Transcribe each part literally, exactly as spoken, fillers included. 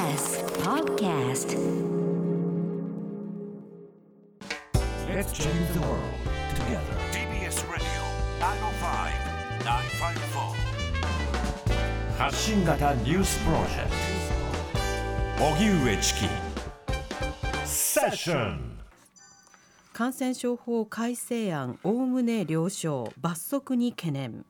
エス Podcast. Let's change the world together. ティービーエス Radio きゅうまるご、きゅうごよん。 発信型ニュースプロジェクト荻上チキセッション。 感染症法改正案おおむね了承、罰則に懸念。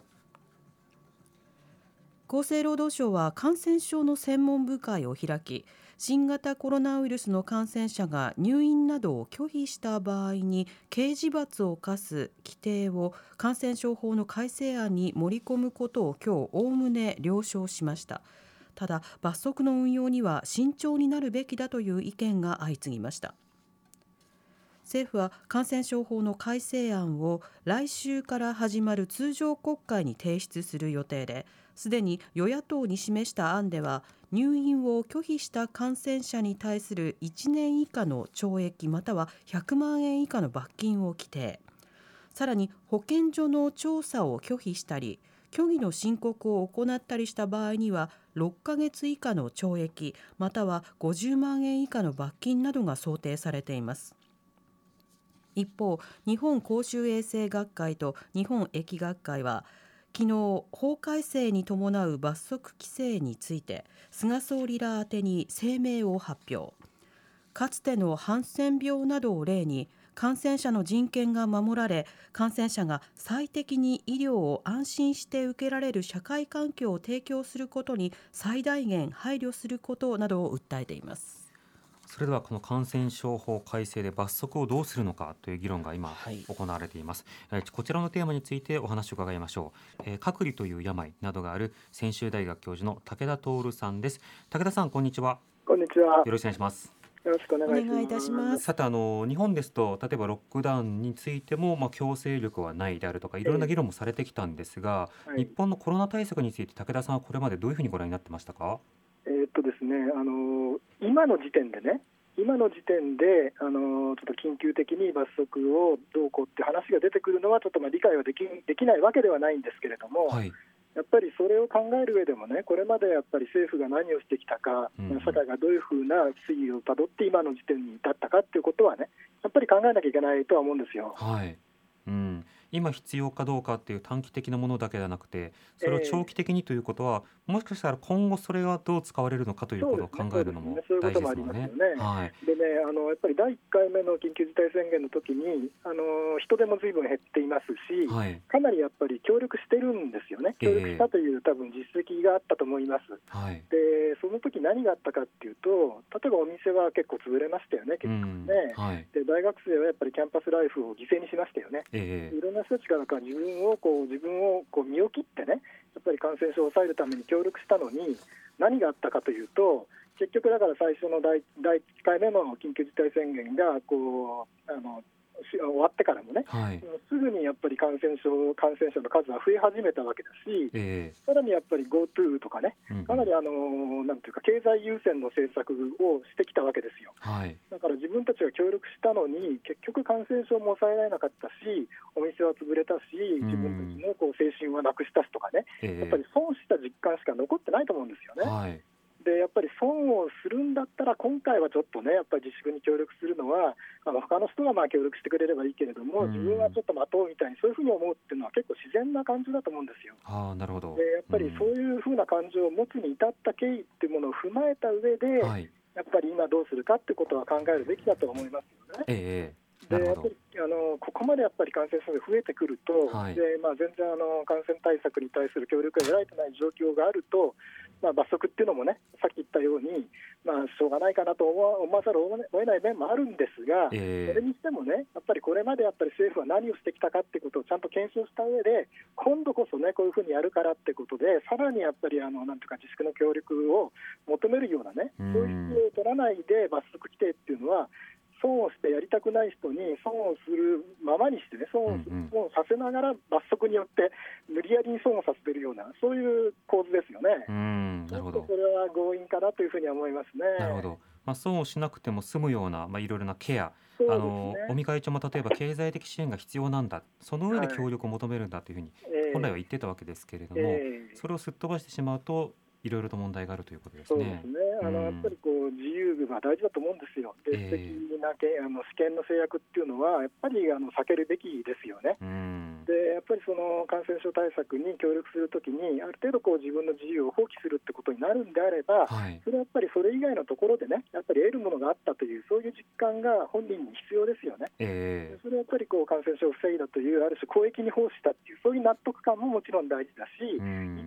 厚生労働省は感染症の専門部会を開き、新型コロナウイルスの感染者が入院などを拒否した場合に刑事罰を課す規定を感染症法の改正案に盛り込むことを今日おおむね了承しました。ただ、罰則の運用には慎重になるべきだという意見が相次ぎました。政府は感染症法の改正案を来週から始まる通常国会に提出する予定で、すでに与野党に示した案では入院を拒否した感染者に対するいちねん以下の懲役またはひゃくまんえん以下の罰金を規定。さらに保健所の調査を拒否したり虚偽の申告を行ったりした場合にはろっかげつ以下の懲役またはごじゅうまんえん以下の罰金などが想定されています。一方、日本公衆衛生学会と日本疫学会は昨日、法改正に伴う罰則規制について菅総理ら宛てに声明を発表。かつてのハンセン病などを例に感染者の人権が守られ、感染者が最適に医療を安心して受けられる社会環境を提供することに最大限配慮することなどを訴えています。 それではこの感染症法改正で罰則をどうするのかという議論が今行われています、はい、こちらのテーマについてお話を伺いましょう、えー、隔離という病などがある専修大学教授の武田徹さんです。武田さん、こんにちは。 こんにちは。 よろしくお願いします。 よろしくお願いします。 お願いいたします。 さて、あの日本ですと例えばロックダウンについても、まあ、強制力はないであるとかいろいろな議論もされてきたんですが、えーはい、日本のコロナ対策について武田さんはこれまでどういうふうにご覧になってましたか？ えーっとですね、あの今の時点でね今の時点であのちょっと緊急的に罰則をどうこうって話が出てくるのはちょっとまあ理解はでき、できないわけではないんですけれども、はい、やっぱりそれを考える上でもね、これまでやっぱり政府が何をしてきたか、うん、社会がどういうふうな推移をたどって今の時点に至ったかっていうことはね、やっぱり考えなきゃいけないとは思うんですよ。 はい、うん、今必要かどうかっていう短期的なものだけではなくて、それを長期的にということは、えー、もしかしたら今後それがどう使われるのかということを考えるのも大事ですよね。 でね、あのやっぱりだいいっかいめの緊急事態宣言の時にあの人手も随分減っていますし、はい、かなりやっぱり協力してるんですよね。協力したという多分実績があったと思います、はい、でその時何があったかっていうと、例えばお店は結構潰れましたよね、結局ね、はい、で大学生はやっぱりキャンパスライフを犠牲にしましたよね、えー、いろんな人たちが自分をこう自分をこう身を切ってね、やっぱり感染症を抑えるために協力したのに何があったかというと、結局だから最初の第いっかいめの緊急事態宣言がこうあの終わってからもね、はい、すぐにやっぱり感染症感染者の数は増え始めたわけだし、えー、さらにやっぱり GoTo とかね、うん、かなりあのなんていうか経済優先の政策をしてきたわけですよ、はい、だから自分たちが協力したのに結局感染症も抑えられなかったし、お店は潰れたし、自分たちのこう精神はなくしたしとかね、えー、やっぱり損した実感しか残ってないと思うんですよね、はい、でやっぱり損をするんだったら今回はちょっとね、やっぱり自粛に協力するのはあの他の人がまあ協力してくれればいいけれども、自分はちょっと待とうみたいにそういうふうに思うっていうのは結構自然な感じだと思うんですよ。 あ、なるほど。 でやっぱりそういうふうな感情を持つに至った経緯っていうものを踏まえた上で、はい、やっぱり今どうするかってことは考えるべきだと思いますよね。ええでやっぱりあのここまでやっぱり感染者が増えてくると、はい、でまあ、全然あの感染対策に対する協力が得られてない状況があると、まあ、罰則っていうのもね、さっき言ったように、まあ、しょうがないかなと思わ、思わざるを得ない面もあるんですが、えー、それにしてもね、やっぱりこれまでやっぱり政府は何をしてきたかっていうことをちゃんと検証した上で、今度こそねこういうふうにやるからってことで、さらにやっぱりあのなんていうか自粛の協力を求めるようなね、そういう必要を取らないで罰則規定っていうのは、損をしてやりたくない人に損をするままにしてね、損を、うんうん、損をさせながら罰則によって無理やりに損をさせているような、そういう構図ですよね。うん、なるほど。それは強引かなというふうに思いますね。 なるほど。まあ、損をしなくても済むような、まあ、いろいろなケア、ね、あの尾身会長も例えば経済的支援が必要なんだ、その上で協力を求めるんだというふうに本来は言ってたわけですけれども、えー、それをすっ飛ばしてしまうといろいろと問題があるということですね。 そうですね。あの、うん、やっぱりこう自由が大事だと思うんですよ。で、えー、的なけあの試験の制約っていうのはやっぱりあの避けるべきですよね。うん、で、やっぱりその感染症対策に協力するときにある程度こう自分の自由を放棄するってことになるんであれば、はい、それはやっぱりそれ以外のところでね、やっぱり得るものがあったというそういう実感が本人に必要ですよね。えー、それはやっぱりこう感染症を防いだというある種公益に奉したっていうそういう納得感ももちろん大事だし、うん、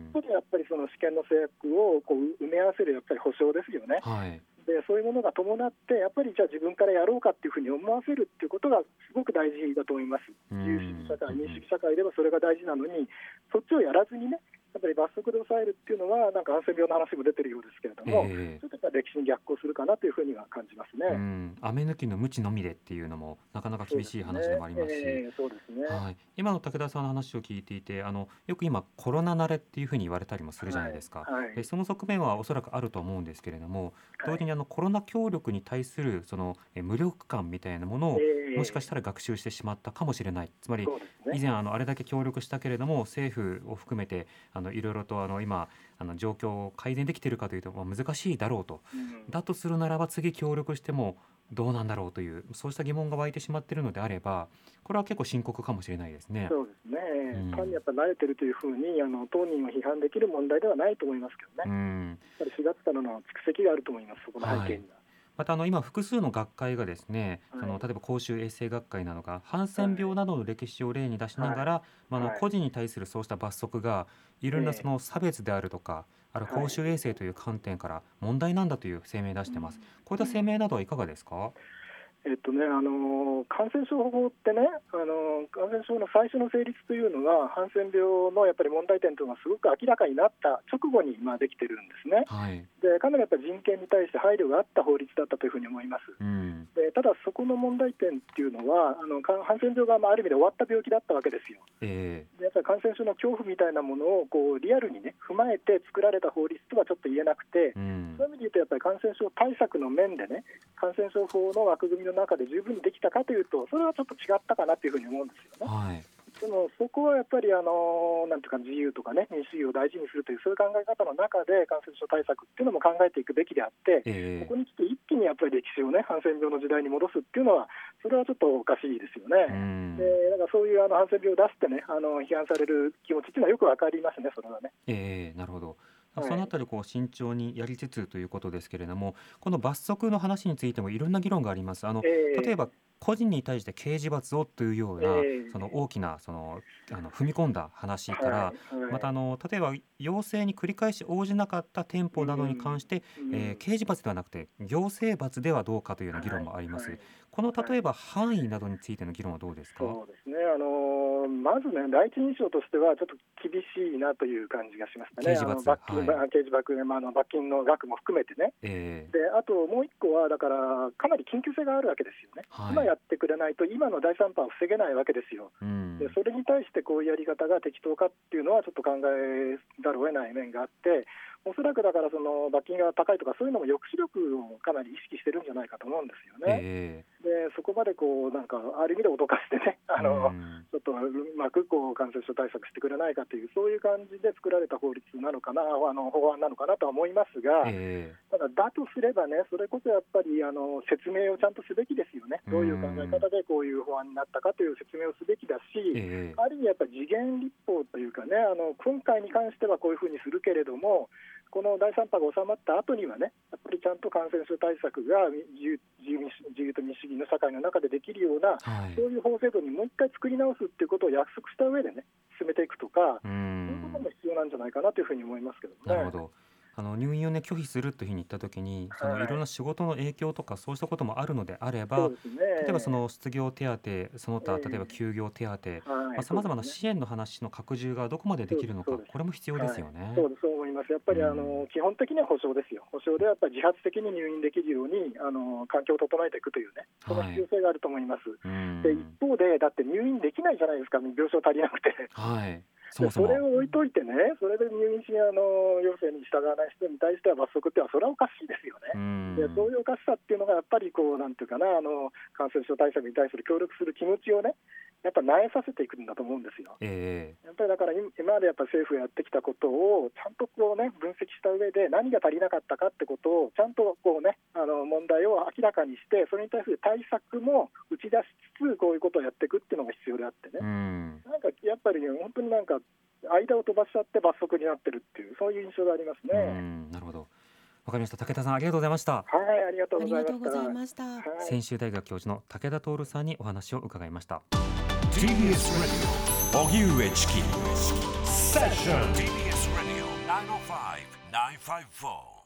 一方でやっぱりその試験の制約をこう埋め合わせるやっぱり保障ですよね。はい、でそういうものが伴ってやっぱりじゃあ自分からやろうかっていうふうに思わせるっていうことがすごく大事だと思います。自由主義社会、民主主義社会ではそれが大事なのに、そっちをやらずにね、やっぱり罰則で抑えるっていうのはなんかハンセン病の話も出てるようですけれども、えー、ちょっとやっぱ歴史に逆行するかなというふうには感じますね。うん、 雨抜きの無知のみでっていうのもなかなか厳しい話でもありますし、 そうですね。 はい、今の武田さんの話を聞いていて、あのよく今コロナ慣れっていうふうに言われたりもするじゃないですか。はいはい、でその側面はおそらくあると思うんですけれども、同時にあのコロナ協力に対するそのえ無力感みたいなものを、えー、もしかしたら学習してしまったかもしれない。つまり、ね、以前あのあれだけ協力したけれども政府を含めてあのいろいろとあの今あの状況を改善できているかというと、まあ、難しいだろうと、うん、だとするならば次協力してもどうなんだろうというそうした疑問が湧いてしまっているのであれば、これは結構深刻かもしれないですね。 そうですね、うん、単にやっぱ慣れてるというふうにあの当人を批判できる問題ではないと思いますけどね、うん、やっぱりしがつからの蓄積があると思います、そこの背景には。はい、 またあの今複数の学会がですね、はい、その例えば公衆衛生学会などがハンセン病などの歴史を例に出しながら、はいまあ、あの個人に対するそうした罰則がいろんなその差別であるとか、あるいは公衆衛生という観点から問題なんだという声明を出しています。こういった声明などはいかがですか？ えっとね、あの感染症法ってね、あの感染症の最初の成立というのはハンセン病のやっぱり問題点というのがすごく明らかになった直後にまあできてるんですね。はい、でかなりやっぱり人権に対して配慮があった法律だったというふうに思います。うん、でただそこの問題点っていうのはあのハンセン病がまあある意味で終わった病気だったわけですよ。えー、でやっぱり感染症の恐怖みたいなものをこうリアルにね踏まえて作られた法律とはちょっと言えなくて、うん、そういう意味で言うとやっぱり感染症対策の面でね、感染症法の枠組みの中で十分にできたかというとそれはちょっと違ったかなというふうに思うんですよね。はい、でもそこはやっぱりあのなんていうか自由とかね民主主義を大事にするというそういう考え方の中で感染症対策っていうのも考えていくべきであって、えー、ここに来て一気にやっぱり歴史をねハンセン病の時代に戻すっていうのはそれはちょっとおかしいですよね。でだからそういうあのハンセン病を出してねあの批判される気持ちっていうのはよくわかりますね、それはね。 えー、なるほど。そのあたりこう慎重にやりつつということですけれども、この罰則の話についてもいろんな議論があります。あの、えー、例えば個人に対して刑事罰をというような、えー、その大きなそのあの踏み込んだ話から、はいはい、またあの例えば要請に繰り返し応じなかった店舗などに関して、うんえー、刑事罰ではなくて行政罰ではどうかというような議論もあります。はいはい、この例えば範囲などについての議論はどうですか？ そうですね、あのまずね第一印象としてはちょっと厳しいなという感じがしましたね。 刑事罰、 あの罰金、はい、刑事罰、まあ、あの罰金の額も含めてね、えー、であともう一個はだからかなり緊急性があるわけですよね。はい、今やってくれないと今のだいさん波を防げないわけですよ。うん、でそれに対してこういうやり方が適当かっていうのはちょっと考えざるを得ない面があって、おそらくだからその罰金が高いとかそういうのも抑止力をかなり意識してるんじゃないかと思うんですよね。えー、でそこまでこうなんかある意味で脅かしてねあの、うん、ちょっとうまくこう感染症対策してくれないかというそういう感じで作られた法律なのかな、あの法案なのかなとは思いますが、えー、ただだとすればねそれこそやっぱりあの説明をちゃんとすべきですよね。どういう考え方でこういう法案になったかという説明をすべきだし、えー、ある意味やっぱり時限立法というかね、あの今回に関してはこういうふうにするけれどもこのだいさん波が収まった後にはねやっぱりちゃんと感染症対策が自由、自由、自由と民主主義の社会の中でできるような、はい、そういう法制度にもう一回作り直すっていうことを約束した上でね進めていくとか、そういうことも必要なんじゃないかなというふうに思いますけどね。 なるほど。あの入院を、ね、拒否するというふうに言ったときにそのいろんな仕事の影響とかそうしたこともあるのであれば、はい、例えばその失業手当その他例えば休業手当さまざまな支援の話の拡充がどこまでできるのか、これも必要ですよね。 はい、そうです、そう思います。やっぱりあの、うん、基本的には保障ですよ。保障でやっぱり自発的に入院できるようにあの環境を整えていくというねその必要性があると思います。はい、で一方でだって入院できないじゃないですか、病床足りなくて。はいそ, もそ, もそれを置いといてね、それで入院しあの要請に従わない人に対しては罰則ってのはそれはおかしいですよね。でそういうおかしさっていうのがやっぱりこうなんていうかなあの感染症対策に対する協力する気持ちをねやっぱ苗させていくんだと思うんですよ。えー、やっぱりだから今までやっぱ政府がやってきたことをちゃんとこう、ね、分析した上で何が足りなかったかってことをちゃんとこう、ね、あの問題を明らかにして、それに対する対策も打ち出しつつこういうことをやっていくっていうのが必要であってね、うん、なんかやっぱり、ね、本当になんか間を飛ばしちゃって罰則になってるっていう、そういう印象がありますね。うん、 なるほど、わかりました。武田さん、ありがとうございました。 はい、ありがとうございました。 専修大学教授の武田徹さんにお話を伺いました。 ティービーエス ラジオ荻上チキセッションティービーエス Radio ナインオーファイブ ナインファイブフォー